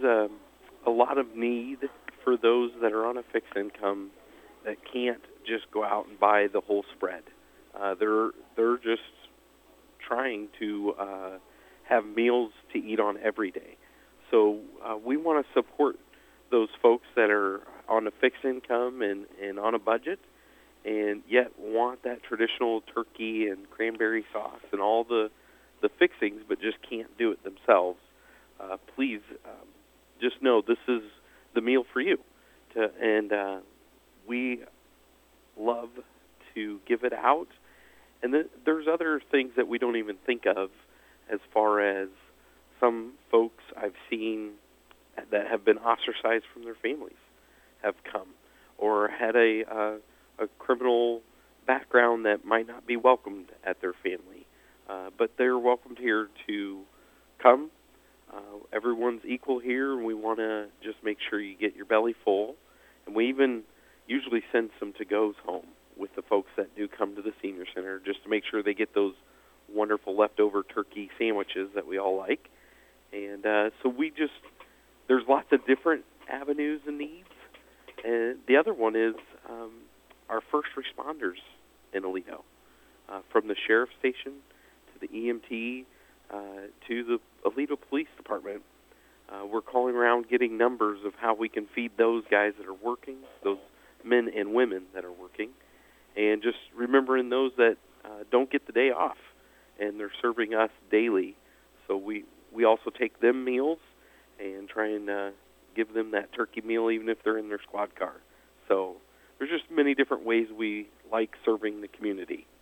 a lot of need for those that are on a fixed income that can't just go out and buy the whole spread. They're just trying to have meals to eat on every day. So we want to support those folks that are on a fixed income and on a budget, and yet want that traditional turkey and cranberry sauce and all the fixings, but just can't do it themselves. Please just know this is the meal for you. And we love to give it out. And there's other things that we don't even think of, as far as some folks I've seen that have been ostracized from their families have come, or had a criminal background that might not be welcomed at their family. But they're welcomed here to come. Everyone's equal here, and we want to just make sure you get your belly full. And we even usually send some to-goes home with the folks that do come to the senior center, just to make sure they get those wonderful leftover turkey sandwiches that we all like. And so there's lots of different avenues and needs. And the other one is our first responders in Aledo, from the sheriff's station to the EMT to the Aledo Police Department. We're calling around getting numbers of how we can feed those guys that are working, those men and women that are working, and just remembering those that don't get the day off, and they're serving us daily. So we also take them meals and try and give them that turkey meal even if they're in their squad car. So there's just many different ways we like serving the community.